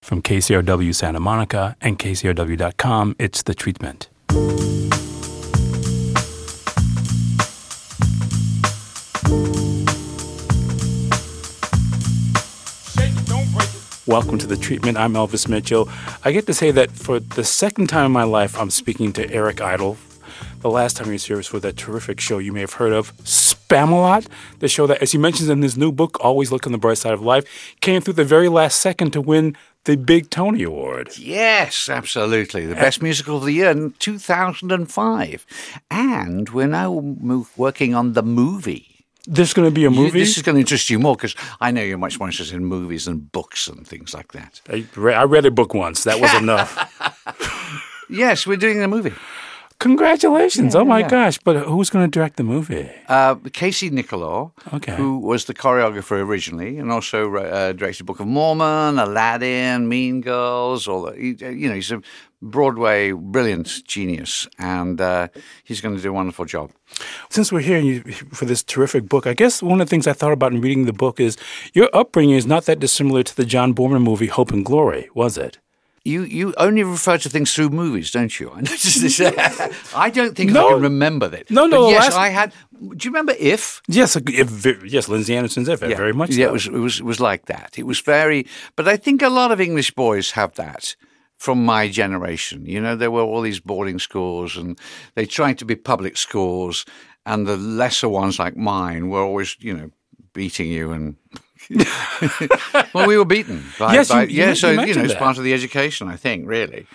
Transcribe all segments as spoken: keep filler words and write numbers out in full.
From K C R W Santa Monica and K C R W dot com, it's The Treatment. Welcome to The Treatment. I'm Elvis Mitchell. I get to say that for the second time in my life, I'm speaking to Eric Idle. The last time he was here was for that terrific show you may have heard of, Spamalot, the show that, as he mentions in his new book, Always Look on the Bright Side of Life, came through the very last second to win the big Tony Award. Yes, absolutely. The best musical of the year in two thousand five. And we're now mo- working on the movie. There's going to be a movie? You, this is going to interest you more because I know you're much more interested in movies and books and things like that. I, re- I read a book once. That was enough. Yes, we're doing a movie. Congratulations. Yeah, oh, my yeah. gosh. But who's going to direct the movie? Uh, Casey Nicholaw, Okay. who was the choreographer originally and also uh, directed Book of Mormon, Aladdin, Mean Girls. All the, he, you know, he's a Broadway brilliant genius, and uh, he's going to do a wonderful job. Since we're here you, for this terrific book, I guess one of the things I thought about in reading the book is your upbringing is not that dissimilar to the John Boorman movie Hope and Glory, was it? You you only refer to things through movies, don't you? I noticed this. I don't think No. I can remember that. No, no, But the yes, last- I had. Do you remember If? Yes, if, yes, Lindsay Anderson's If, very much so. Yeah, it was, it was it was like that. It was very. But I think a lot of English boys have that from my generation. You know, there were all these boarding schools, and they tried to be public schools, and the lesser ones like mine were always, you know, beating you and. Well, we were beaten. By, Yes, by, you- you- yeah. you So you know, mentioned it's that. part of the education, I think. Really.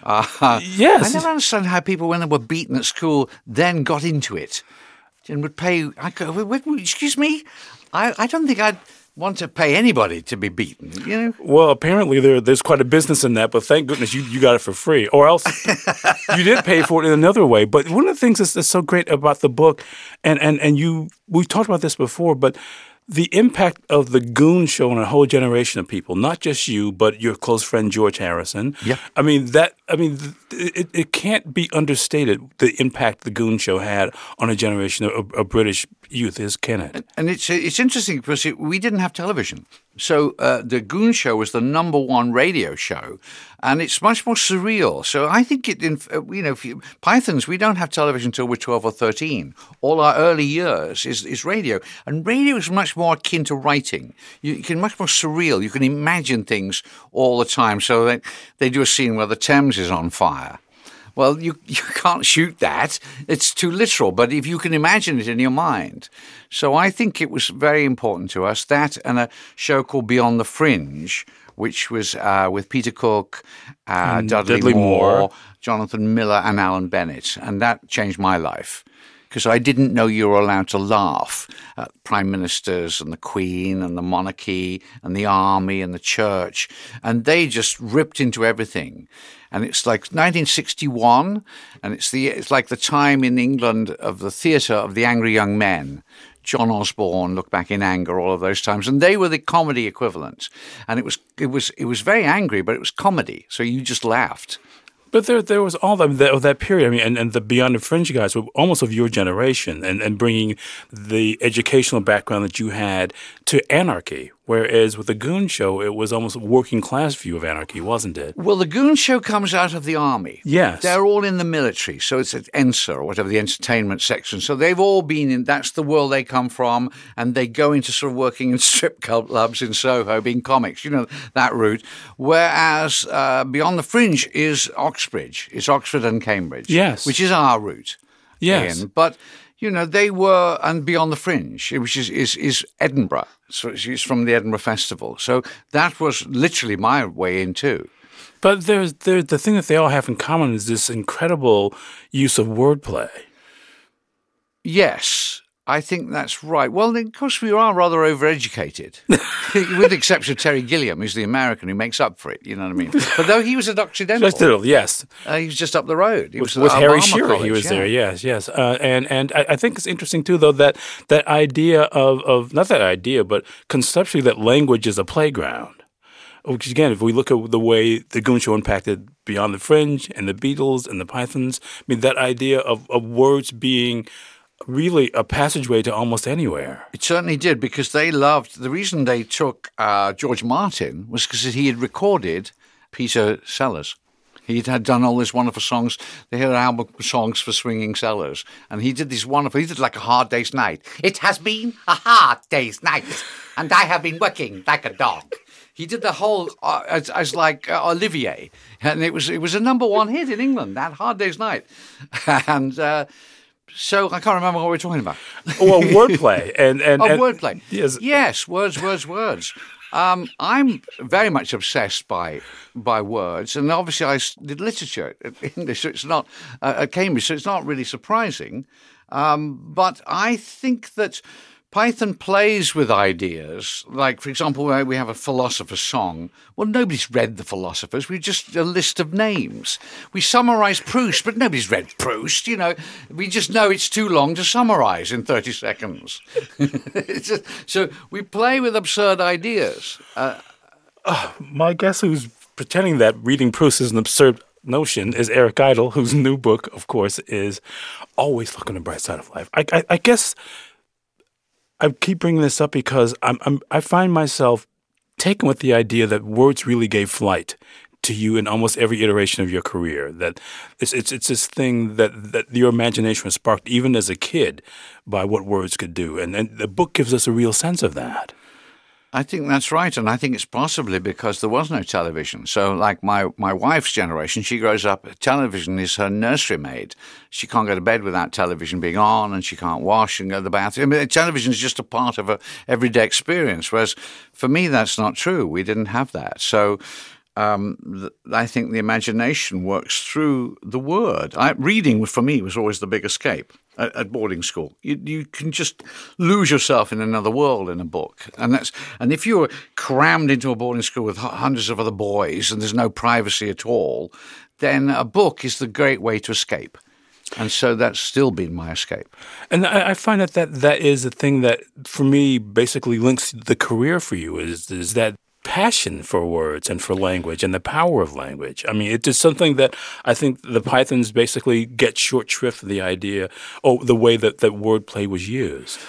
Uh, Yes. I never understand how people, when they were beaten at school, then got into it and would pay. I go, wait, wait, excuse me, I, I don't think I'd want to pay anybody to be beaten. You know. Well, apparently there there's quite a business in that, but thank goodness you, you got it for free. Or else you did pay for it in another way. But one of the things that's, that's so great about the book, and, and, and you we've talked about this before, but the impact of the Goon Show on a whole generation of people, not just you, but your close friend George Harrison. Yeah. I mean that. I mean, it, it can't be understated the impact the Goon Show had on a generation of, of British youth. Is can it? And it's it's interesting because it, we didn't have television. So uh, the Goon Show was the number one radio show, and it's much more surreal. So I think it, in, uh, you know, if you, Pythons, we don't have television until we're twelve or thirteen. All our early years is, is radio, and radio is much more akin to writing. You, you can much more surreal. You can imagine things all the time. So they, they do a scene where the Thames is on fire. Well, you, you can't shoot that. It's too literal. But if you can imagine it in your mind. So I think it was very important to us, that and a show called Beyond the Fringe, which was uh, with Peter Cook, uh, Dudley, Dudley Moore, Moore. Jonathan Miller, and Alan Bennett. And that changed my life. Because I didn't know you were allowed to laugh at prime ministers and the Queen and the monarchy and the army and the church. And they just ripped into everything. And it's like nineteen sixty-one, and it's the it's like the time in England of the theatre of the angry young men. John Osborne, Look Back in Anger, all of those times, and they were the comedy equivalent. And it was it was it was very angry, but it was comedy, so you just laughed. But there, there was all that, that, that period. I mean, and, and the Beyond the Fringe guys were almost of your generation, and, and bringing the educational background that you had to anarchy. Whereas with the Goon Show, it was almost a working class view of anarchy, wasn't it? Well, the Goon Show comes out of the army. Yes. They're all in the military, so it's at E N S A or whatever, the entertainment section. So they've all been in, that's the world they come from, and they go into sort of working in strip clubs in Soho, being comics, you know, that route. Whereas uh, Beyond the Fringe is Oxbridge, it's Oxford and Cambridge. Yes. Which is our route. Yes. Ian. But, you know, they were, and Beyond the Fringe, which is, is, is Edinburgh. So it's from the Edinburgh Festival. So that was literally my way in too. But there's, there's the thing that they all have in common is this incredible use of wordplay. Yes, I think that's right. Well, of course, we are rather overeducated, with the exception of Terry Gilliam, who's the American who makes up for it, you know what I mean? But though he was at Occidental. Just little, yes. Uh, he was just up the road. He With, was with at Harry Obama Shearer, College, he was yeah. there, yes, yes. Uh, and and I, I think it's interesting, too, though, that that idea of, of, not that idea, but conceptually that language is a playground. Which, again, if we look at the way the Goon Show impacted Beyond the Fringe and the Beatles and the Pythons, I mean, that idea of, of words being really a passageway to almost anywhere. It certainly did, because they loved, the reason they took uh, George Martin was because he had recorded Peter Sellers. He had done all these wonderful songs. They had album songs for swinging sellers. And he did this wonderful, he did like a hard day's night. It has been a hard day's night, and I have been working like a dog. He did the whole uh, as, as like uh, Olivier. And it was it was a number one hit in England, that Hard Day's Night. And uh, so I can't remember what we were talking about. Well, wordplay. and, and, oh, and wordplay. Yes. yes, words, words, words. Um, I'm very much obsessed by by words, and obviously I did literature English, so it's not uh, at Cambridge, so it's not really surprising. Um, but I think that Python plays with ideas. Like, for example, we have a philosopher's song. Well, nobody's read the philosophers. We're just a list of names. We summarize Proust, but nobody's read Proust. You know, we just know it's too long to summarize in thirty seconds. It's just, so we play with absurd ideas. Uh, oh, my guess who's pretending that reading Proust is an absurd notion is Eric Idle, whose new book, of course, is Always Look on the Bright Side of Life. I, I, I guess I keep bringing this up because I'm, I'm, I find myself taken with the idea that words really gave flight to you in almost every iteration of your career. That it's it's, it's this thing that, that your imagination was sparked even as a kid by what words could do. And, and the book gives us a real sense of that. I think that's right, and I think it's possibly because there was no television. So like my, my wife's generation, she grows up, television is her nursery maid. She can't go to bed without television being on, and she can't wash and go to the bathroom. I mean, television is just a part of her everyday experience, whereas for me that's not true. We didn't have that. So um, th- I think the imagination works through the word. I, reading, for me, was always the big escape. At boarding school, you you can just lose yourself in another world in a book, and that's and if you're crammed into a boarding school with hundreds of other boys and there's no privacy at all, then a book is the great way to escape, and so that's still been my escape. And I, I find that, that that is the thing that for me basically links the career for you is is that passion for words and for language and the power of language. I mean, it is something that I think the Pythons basically get short shrift of the idea, oh, the way that, that wordplay was used.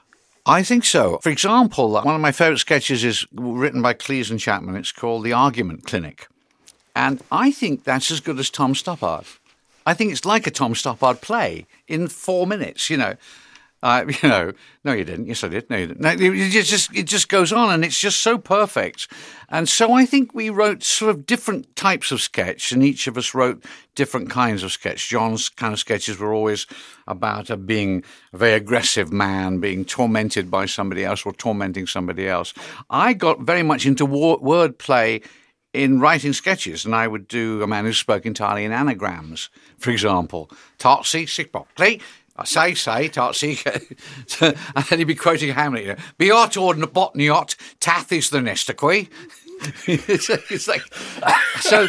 I think so. For example, one of my favorite sketches is written by Cleese and Chapman. It's called The Argument Clinic. And I think that's as good as Tom Stoppard. I think it's like a Tom Stoppard play in four minutes, you know. Uh, you know, no, you didn't. Yes, I did. No, you didn't. No, it just it just goes on, and it's just so perfect. And so I think we wrote sort of different types of sketch, and each of us wrote different kinds of sketch. John's kind of sketches were always about a being a very aggressive man being tormented by somebody else or tormenting somebody else. I got very much into war- wordplay in writing sketches, and I would do A Man Who Spoke Entirely in Anagrams, for example. Tartsy, Sickboxley. I say, say, Tartsy. And then he'd be quoting Hamlet, you know, Beot or Botniot, Tath is the Nestaquy. it's, it's like, so,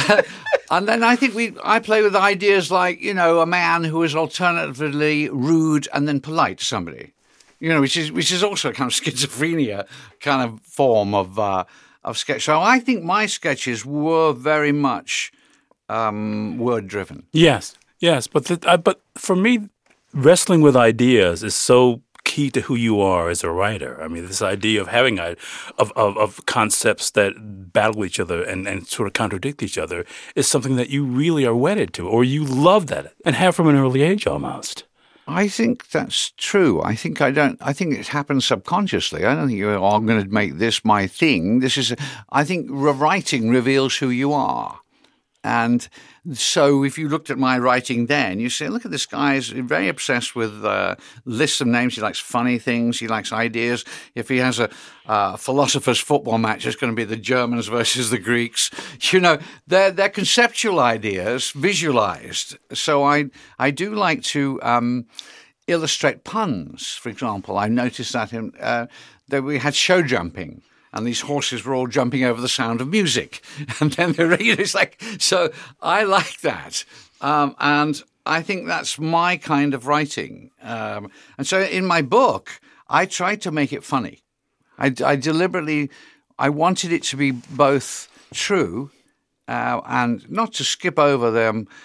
and then I think we, I play with ideas like, you know, a man who is alternatively rude and then polite to somebody, you know, which is, which is also a kind of schizophrenia kind of form of, uh, of sketch. So I think my sketches were very much, um, word driven. Yes, yes. But, the, uh, but for me, wrestling with ideas is so key to who you are as a writer. I mean, this idea of having a, of, of of concepts that battle each other and, and sort of contradict each other is something that you really are wedded to, or you love that and have from an early age almost. I think that's true. I think I don't. I think it happens subconsciously. I don't think you're, oh, I'm going to make this my thing. This is. I think writing reveals who you are. And so if you looked at my writing then, you say, look at this guy, he's very obsessed with uh, lists of names. He likes funny things. He likes ideas. If he has a uh, philosopher's football match, it's going to be the Germans versus the Greeks. You know, they're, they're conceptual ideas visualized. So I, I do like to um, illustrate puns, for example. I noticed that, in, uh, that we had show jumping. And these horses were all jumping over the sound of music. And then they're, it's like, so I like that. Um, and I think that's my kind of writing. Um, and so in my book, I tried to make it funny. I, I deliberately, I wanted it to be both true uh, and not to skip over them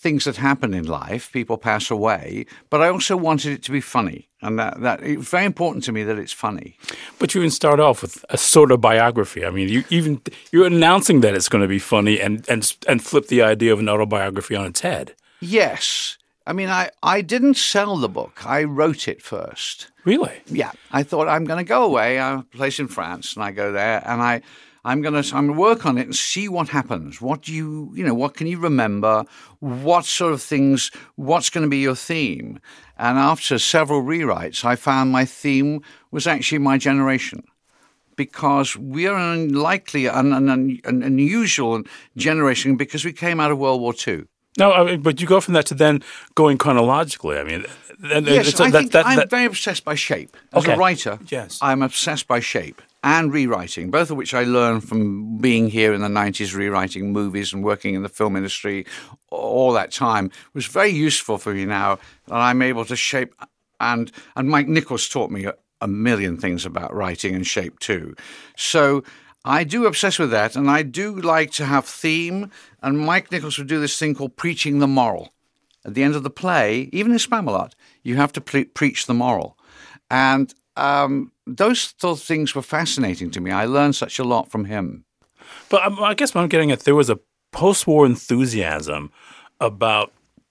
things that happen in life. People pass away. But I also wanted it to be funny. And that, that it's very important to me that it's funny. But you even start off with a sort of biography. I mean, you even you're announcing that it's going to be funny and and and flip the idea of an autobiography on its head. Yes. I mean, I, I didn't sell the book. I wrote it first. Really? Yeah. I thought I'm going to go away. I have a place in France, and I go there, and I, I'm going to I'm going to work on it and see what happens. What do you, you know, what can you remember? What sort of things, what's going to be your theme? And after several rewrites, I found my theme was actually my generation. Because we are an unlikely, an, an, an unusual generation because we came out of World War Two. No, I mean, but you go from that to then going chronologically. I mean, and, yes, it's, I that, think that, I'm that, very obsessed by shape. As okay. a writer, yes. I'm obsessed by shape and rewriting, both of which I learned from being here in the nineties, rewriting movies and working in the film industry all that time. It was very useful for me now that I'm able to shape. And, and Mike Nichols taught me a, a million things about writing and shape too. So I do obsess with that, and I do like to have theme, and Mike Nichols would do this thing called preaching the moral. At the end of the play, even in Spamalot, you have to pre- preach the moral. And um, those sort of things were fascinating to me. I learned such a lot from him. But I, I guess what I'm getting at, there was a post-war enthusiasm about,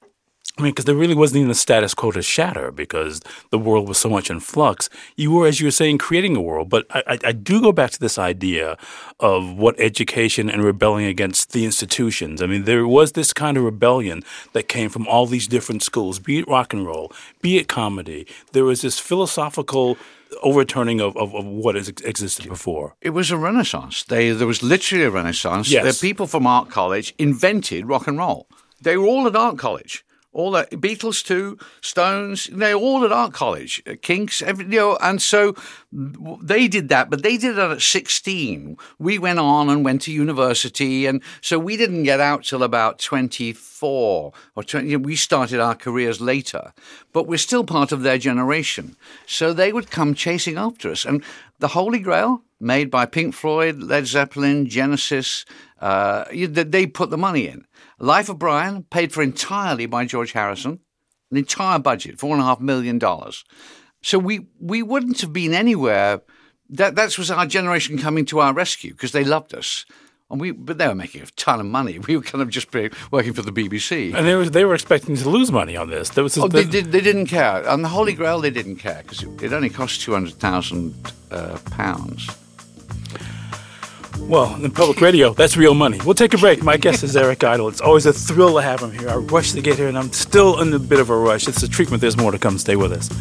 I mean, because there really wasn't even a status quo to shatter because the world was so much in flux. You were, as you were saying, creating a world. But I, I, I do go back to this idea of what education and rebelling against the institutions. I mean, there was this kind of rebellion that came from all these different schools, be it rock and roll, be it comedy. There was this philosophical overturning of, of, of what has existed before. It was a renaissance. They, there was literally a renaissance. Yes. The people from art college invented rock and roll. They were all at art college. All the Beatles too, Stones, they're all at art college, Kinks, every, you know, and so they did that, but they did that at sixteen. We went on and went to university, and so we didn't get out till about twenty-four or twenty. You know, we started our careers later, but we're still part of their generation. So they would come chasing after us, and the Holy Grail, made by Pink Floyd, Led Zeppelin, Genesis, uh, they put the money in. Life of Brian, paid for entirely by George Harrison, an entire budget, four and a half million dollars. So we we wouldn't have been anywhere. That that was our generation coming to our rescue because they loved us, and we. But they were making a ton of money. We were kind of just working for the B B C, and they were they were expecting to lose money on this. There was this, oh, they did. They didn't care. On the Holy Grail, they didn't care because it, it only cost two hundred thousand uh, pounds. Well, in public radio, that's real money. We'll take a break. My guest is Eric Idle. It's always a thrill to have him here. I rushed to get here, and I'm still in a bit of a rush. It's a treatment. There's more to come. Stay with us.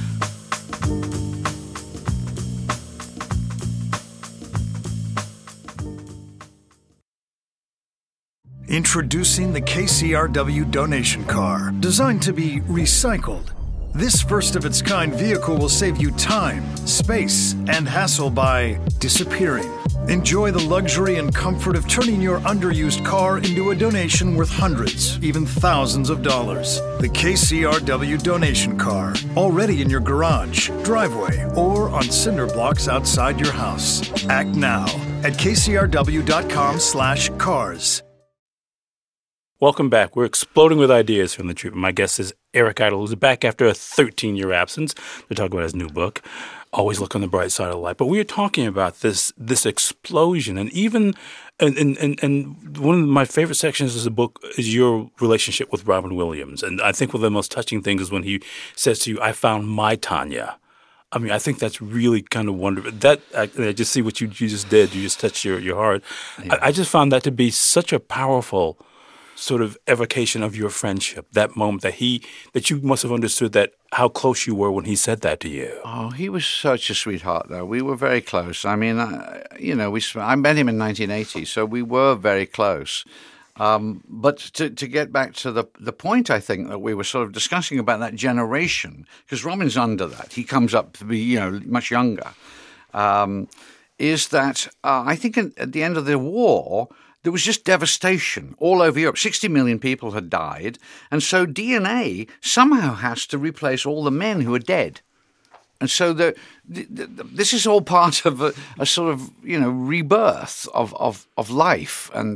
Introducing the K C R W donation car, designed to be recycled. This first-of-its-kind vehicle will save you time, space, and hassle by disappearing. Enjoy the luxury and comfort of turning your underused car into a donation worth hundreds, even thousands of dollars. The K C R W donation car, already in your garage, driveway, or on cinder blocks outside your house. Act now at k c r w dot com slash cars. Welcome back. We're exploding with ideas from the treatment. My guest is Eric Idle, who's back after a thirteen-year absence to talk about his new book, Always Look on the Bright Side of Life. But we are talking about this this explosion, and even and and and one of my favorite sections of the book is your relationship with Robin Williams. And I think one of the most touching things is when he says to you, "I found my Tanya." I mean, I think that's really kind of wonderful. That I, I just see what you, you just did. You just touched your your heart. Yeah. I, I just found that to be such a powerful sort of evocation of your friendship, that moment that he, that you must have understood that how close you were when he said that to you. Oh, he was such a sweetheart, though. We were very close. I mean, I, you know, we I met him in nineteen eighty, so we were very close. Um, but to, to get back to the the point, I think, that we were sort of discussing about that generation, because Robin's under that. He comes up to be, you know, much younger, um, is that uh, I think at the end of the war, there was just devastation all over Europe. sixty million people had died. And so D N A somehow has to replace all the men who are dead. And so the, the, the, this is all part of a, a sort of, you know, rebirth of, of, of life. And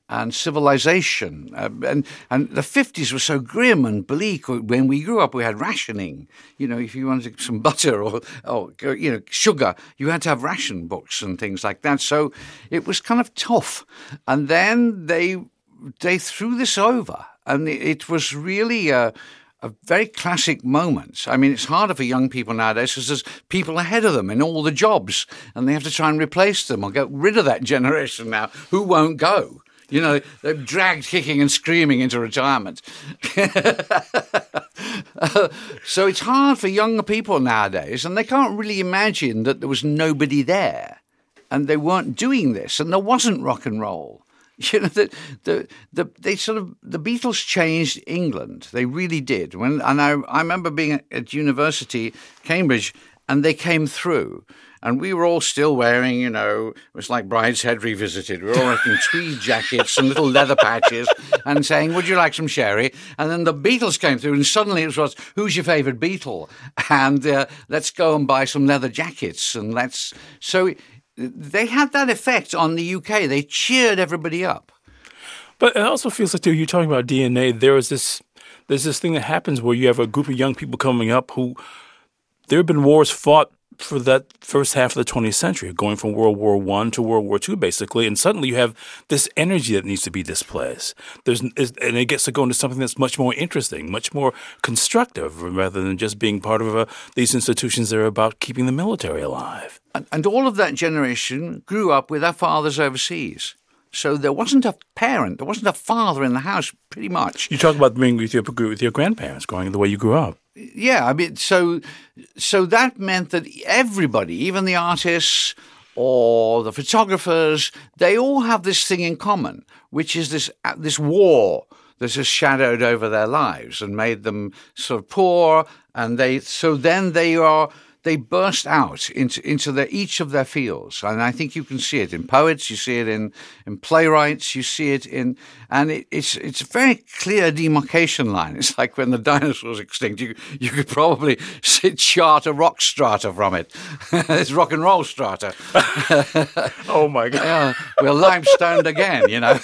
and civilization. Uh, and, and the fifties were so grim and bleak. When we grew up, we had rationing. You know, if you wanted some butter or, or you know, sugar, you had to have ration books and things like that. So it was kind of tough. And then they they threw this over, and it, it was really a, a very classic moment. I mean, it's harder for young people nowadays because there's people ahead of them in all the jobs, and they have to try and replace them or get rid of that generation now who won't go. You know, they're dragged kicking and screaming into retirement. uh, so it's hard for younger people nowadays, and they can't really imagine that there was nobody there, and they weren't doing this, and there wasn't rock and roll. You know, the, the, the, they sort of, the Beatles changed England. They really did. When, and I, I remember being at, at university, Cambridge, and they came through. And we were all still wearing, you know, it was like Brideshead Revisited. We were all wearing tweed jackets and little leather patches and saying, would you like some sherry? And then the Beatles came through, and suddenly it was, who's your favourite Beatle? And uh, let's go and buy some leather jackets. And let's... So they had that effect on the U K. They cheered everybody up. But it also feels like, too, you're talking about D N A. There is this, there's this thing that happens where you have a group of young people coming up who, there have been wars fought for that first half of the twentieth century, going from World War One to World War Two, basically, and suddenly you have this energy that needs to be displaced. There's, and it gets to go into something that's much more interesting, much more constructive, rather than just being part of a, these institutions that are about keeping the military alive. And, and all of that generation grew up with their fathers overseas. So there wasn't a parent, there wasn't a father in the house, pretty much. You talk about being with your, with your grandparents, growing the way you grew up. Yeah, I mean, so so that meant that everybody, even the artists or the photographers, they all have this thing in common, which is this this war that has shadowed over their lives and made them sort of poor. And they so then they are they burst out into into their, each of their fields, and I think you can see it in poets, you see it in, in playwrights, you see it in, and it, it's it's a very clear demarcation line. It's like when the dinosaurs extinct, you you could probably chart a rock strata from it. It's rock and roll strata. Oh my God! Yeah, we're limestoned again, you know.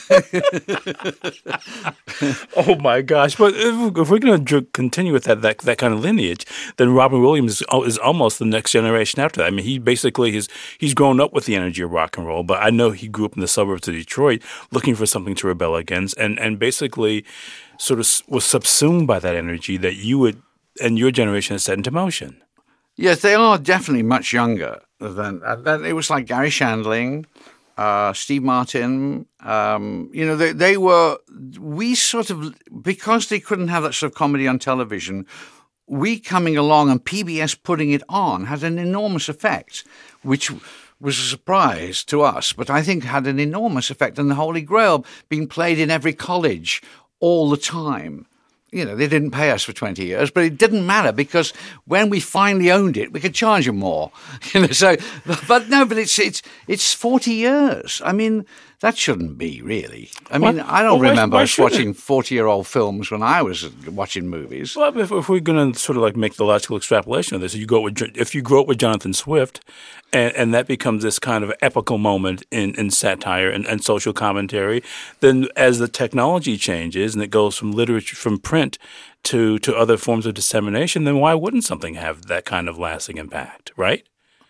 Oh my gosh! But if, if we're going to continue with that, that that kind of lineage, then Robin Williams is, is almost the next generation after that. I mean, he basically has he's grown up with the energy of rock and roll, but I know he grew up in the suburbs of Detroit looking for something to rebel against, and and basically sort of was subsumed by that energy that you would and your generation has set into motion. Yes, they are definitely much younger than that. It was like Gary Shandling, uh, Steve Martin. Um, you know, they, they were, we sort of, because they couldn't have that sort of comedy on television, we coming along and P B S putting it on had an enormous effect, which was a surprise to us, but I think had an enormous effect on the Holy Grail being played in every college all the time. You know, they didn't pay us for twenty years, but it didn't matter because when we finally owned it, we could charge them more. You know, so, but no, but it's it's it's forty years. I mean, that shouldn't be, really. I mean, well, I don't well, remember why, why us watching forty-year-old films when I was watching movies. Well, if, if we're going to sort of like make the logical extrapolation of this, you go with if you grow up with Jonathan Swift, and, and that becomes this kind of epical moment in, in satire and, and social commentary, then as the technology changes and it goes from literature, from print to to other forms of dissemination, then why wouldn't something have that kind of lasting impact, right?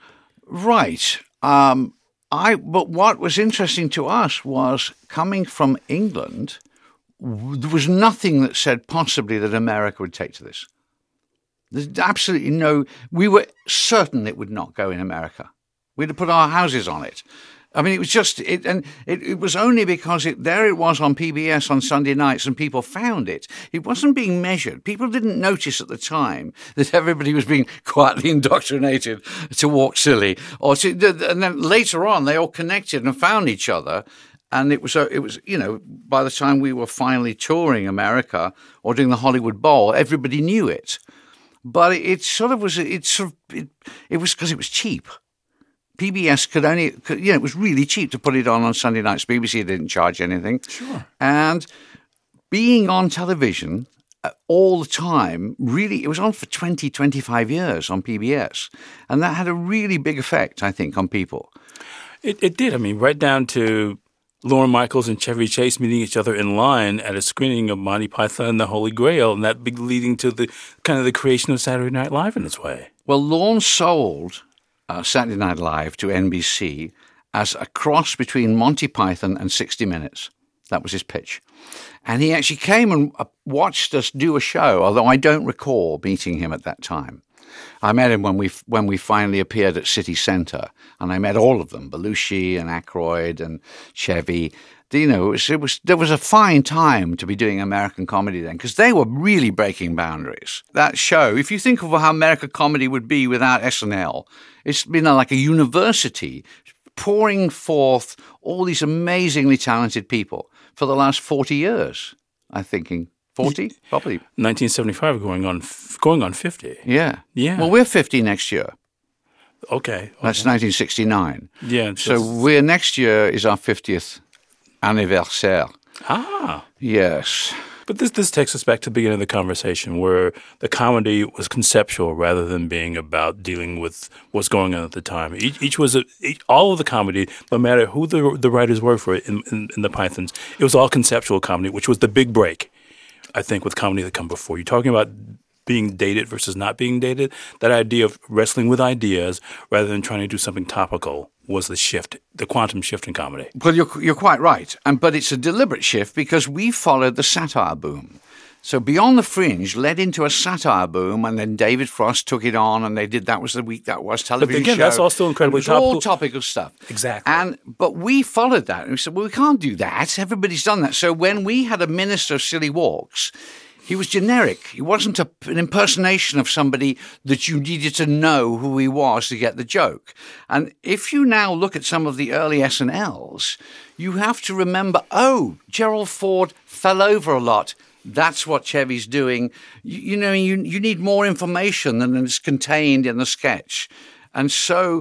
Right. Um, I. But what was interesting to us was coming from England, there was nothing that said possibly that America would take to this. There's absolutely no. We were certain it would not go in America. We'd have put our houses on it. I mean, it was just, it, and it, it was only because it, there it was on P B S on Sunday nights and people found it. It wasn't being measured. People didn't notice at the time that everybody was being quietly indoctrinated to walk silly. Or to, and then later on, they all connected and found each other. And it was, it was, you know, by the time we were finally touring America or doing the Hollywood Bowl, everybody knew it. But it, it sort of was, it sort of, it, it was because it was cheap. P B S could only, could, you know, it was really cheap to put it on on Sunday nights. B B C didn't charge anything. Sure. And being on television uh, all the time, really, it was on for twenty, twenty-five years on P B S. And that had a really big effect, I think, on people. It, it did. I mean, right down to Lorne Michaels and Chevy Chase meeting each other in line at a screening of Monty Python and the Holy Grail, and that be leading to the kind of the creation of Saturday Night Live in its way. Well, Lorne sold uh, Saturday Night Live to N B C as a cross between Monty Python and sixty minutes. That was his pitch. And he actually came and watched us do a show, although I don't recall meeting him at that time. I met him when we when we finally appeared at City Centre, and I met all of them, Belushi and Aykroyd and Chevy. You know, it was, it was there was a fine time to be doing American comedy then, because they were really breaking boundaries. That show, if you think of how American comedy would be without S N L, it's been like a university pouring forth all these amazingly talented people for the last forty years, I'm thinking. forty, probably. nineteen seventy-five going on going on fifty. Yeah. Yeah. Well, we're fifty next year. Okay. okay. That's nineteen sixty-nine. Yeah. So we're next year is our fiftieth anniversaire. Ah. Yes. But this this takes us back to the beginning of the conversation, where the comedy was conceptual rather than being about dealing with what's going on at the time. Each, each was a, each, all of the comedy, no matter who the the writers were for it in, in, in the Pythons, it was all conceptual comedy, which was the big break, I think, with comedy that come before. You're talking about being dated versus not being dated. That idea of wrestling with ideas rather than trying to do something topical was the shift, the quantum shift in comedy. Well, you're you're quite right, and but it's a deliberate shift because we followed the satire boom. So Beyond the Fringe led into a satire boom, and then David Frost took it on, and they did That Was the Week That Was television but again, show. that's all still incredibly it was all topical. topical stuff. Exactly. And but we followed that, and we said, well, we can't do that. Everybody's done that. So when we had a minister of silly walks, he was generic. He wasn't a, an impersonation of somebody that you needed to know who he was to get the joke. And if you now look at some of the early S N Ls, you have to remember, oh, Gerald Ford fell over a lot. That's what Chevy's doing. You, you know, you, you need more information than is contained in the sketch. And so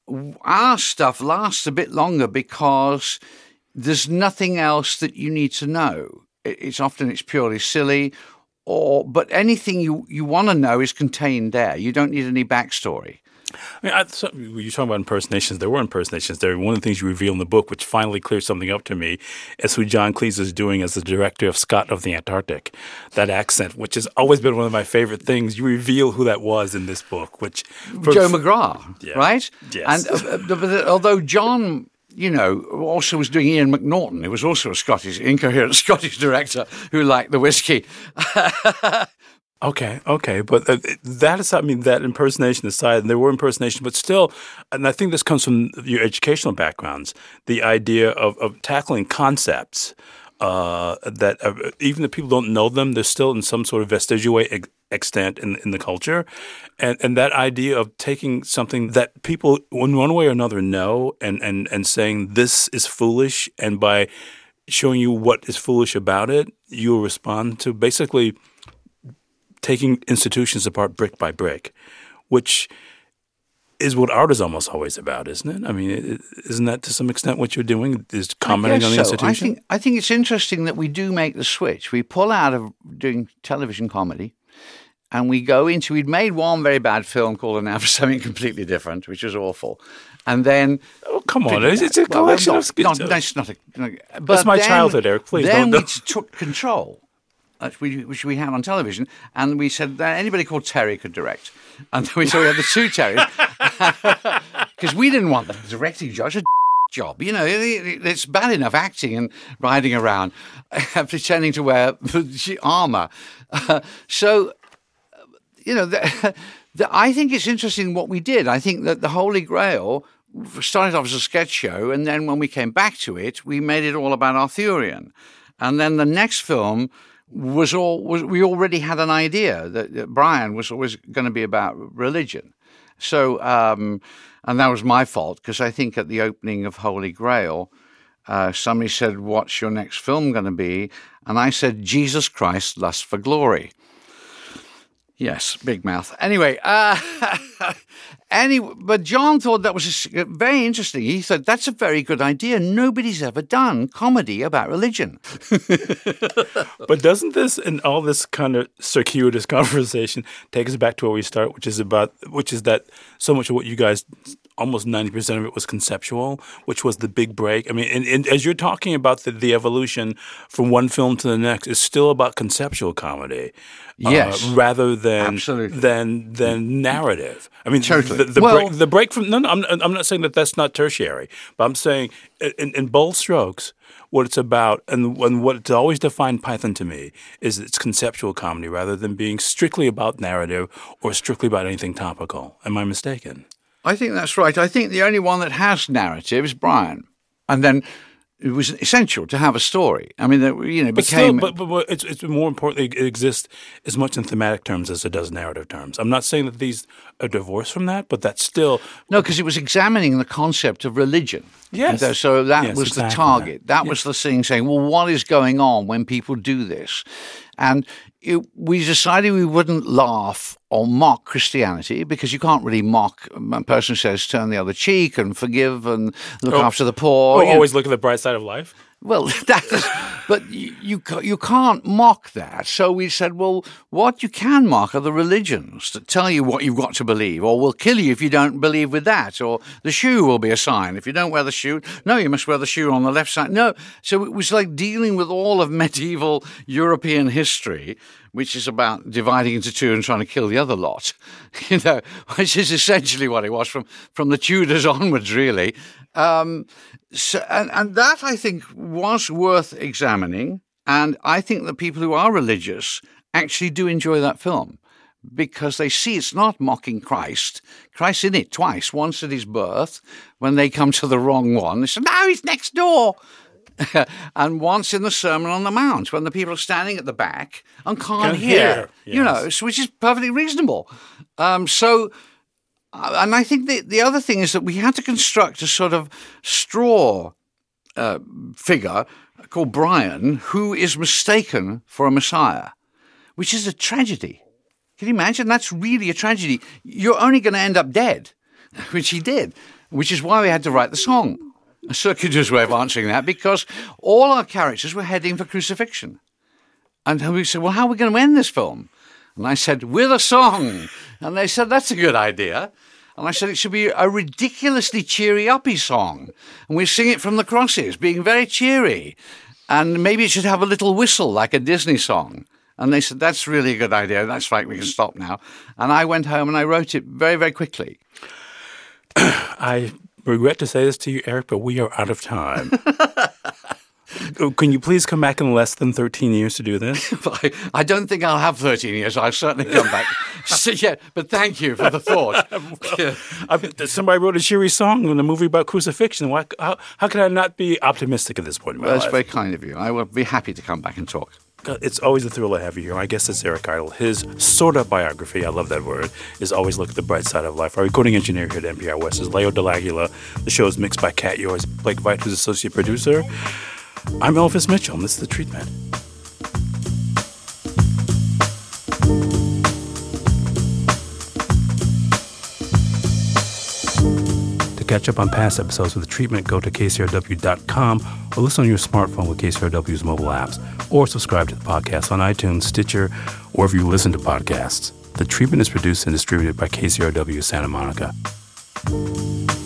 our stuff lasts a bit longer because there's nothing else that you need to know. It's often it's purely silly. Or, but anything you, you want to know is contained there. You don't need any backstory. I mean, I, so, you're talking about impersonations. There were impersonations there. One of the things you reveal in the book, which finally clears something up to me, is who John Cleese is doing as the director of Scott of the Antarctic. That accent, which has always been one of my favorite things. You reveal who that was in this book. Which for, Joe McGrath, yeah. right? Yes. And uh, although John, you know, also was doing Ian McNaughton, who was also a Scottish, incoherent Scottish director who liked the whiskey. Okay, okay, but uh, that is, I mean, that impersonation aside, and there were impersonations, but still, and I think this comes from your educational backgrounds, the idea of, of tackling concepts uh, that uh, even if people don't know them, they're still in some sort of vestigial way ex- extant in, in the culture, and and that idea of taking something that people in one way or another know and, and, and saying this is foolish, and by showing you what is foolish about it, you'll respond to basically taking institutions apart brick by brick, which is what art is almost always about, isn't it? I mean, isn't that to some extent what you're doing, is commenting on the so. institution? I think, I think it's interesting that we do make the switch. We pull out of doing television comedy and we go into, we'd made one very bad film called An Hour for Something Completely Different, which was awful. And then... Oh, come on. It's, it's a well, collection not, of skits. Not, no, it's not a... No, That's my then, childhood, Eric. Please then don't. we don't. took control. Which we, which we had on television, and we said that anybody called Terry could direct. And we, so we had the two Terrys. Because we didn't want the directing job. It's a job. You know, it, it's bad enough acting and riding around, pretending to wear armour. Uh, so, you know, the, the, I think it's interesting what we did. I think that the Holy Grail started off as a sketch show, and then when we came back to it, we made it all about Arthurian. And then the next film... was all was we already had an idea that, that Brian was always going to be about religion. So, um, and that was my fault, because I think at the opening of Holy Grail, uh, somebody said, "What's your next film going to be?" And I said, "Jesus Christ, Lust for Glory." Yes, big mouth. Anyway, uh, anyway, but John thought that was a, very interesting. He said, that's a very good idea. Nobody's ever done comedy about religion. But doesn't this and all this kind of circuitous conversation take us back to where we start, which is about, which is that so much of what you guys, almost ninety percent of it was conceptual, which was the big break. I mean, and, and as you're talking about the, the evolution from one film to the next, it's still about conceptual comedy. Yes. Uh, rather than Absolutely. than than narrative. I mean, Totally. the, the, Well- break, the break from no, no, I'm, I'm not saying that that's not tertiary, but I'm saying in, in bold strokes, what it's about and, and what it's always defined Python to me is it's conceptual comedy rather than being strictly about narrative or strictly about anything topical. Am I mistaken? I think that's right. I think the only one that has narrative is Brian. And then it was essential to have a story. I mean, you know, it But became... still, but, but, but it's, it's more importantly, it exists as much in thematic terms as it does narrative terms. I'm not saying that these are divorced from that, but that's still... No, because it was examining the concept of religion. Yes. And so that Yes, was exactly. the target. That was the thing saying, well, what is going on when people do this? And it, we decided we wouldn't laugh or mock Christianity because you can't really mock. A person who says turn the other cheek and forgive and look Oh. after the poor. Oh, you know. always look at the bright side of life. Well, that is, but you, you ca- you can't mock that. So we said, well, what you can mock are the religions that tell you what you've got to believe, or will kill you if you don't believe with that, or the shoe will be a sign. If you don't wear the shoe, no, you must wear the shoe on the left side. No. So it was like dealing with all of medieval European history, which is about dividing into two and trying to kill the other lot, you know, which is essentially what it was from, from the Tudors onwards, really. Um, so, and, and that, I think, was worth examining. And I think that people who are religious actually do enjoy that film because they see it's not mocking Christ. Christ's in it twice, once at his birth, when they come to the wrong one. They say, no, he's next door. And once in the Sermon on the Mount, when the people are standing at the back and can't, Can't hear, hear, you know, yes. so- which is perfectly reasonable. Um, so, uh, and I think the, the other thing is that we had to construct a sort of straw uh, figure called Brian, who is mistaken for a Messiah, which is a tragedy. Can you imagine? That's really a tragedy. You're only going to end up dead, which he did, which is why we had to write the song. A circuitous way of answering that, because all our characters were heading for crucifixion. And we said, well, how are we going to end this film? And I said, with a song. And they said, that's a good idea. And I said, it should be a ridiculously cheery-uppy song. And we sing it from the crosses, being very cheery. And maybe it should have a little whistle like a Disney song. And they said, that's really a good idea. That's right, we can stop now. And I went home and I wrote it very, very quickly. I regret to say this to you, Eric, but we are out of time. Can you please come back in less than thirteen years to do this? I, I don't think I'll have thirteen years. I'll certainly come back. So, yeah, but thank you for the thought. Yeah. I, somebody wrote a cheery song in a movie about crucifixion. Why, how, how can I not be optimistic at this point in my Well, that's life? very kind of you. I will be happy to come back and talk. It's always a thrill to have you here. My guest is Eric Idle. His sort of biography, I love that word, is Always Look at the Bright Side of Life. Our recording engineer here at N P R West is Leo Delagula. The show is mixed by Kat Yours, Blake Veit, who's associate producer. I'm Elvis Mitchell, and this is The Treatment. To catch up on past episodes of The Treatment, go to K C R W dot com or listen on your smartphone with K C R W's mobile apps, or subscribe to the podcast on iTunes, Stitcher, or wherever you listen to podcasts. The Treatment is produced and distributed by K C R W Santa Monica.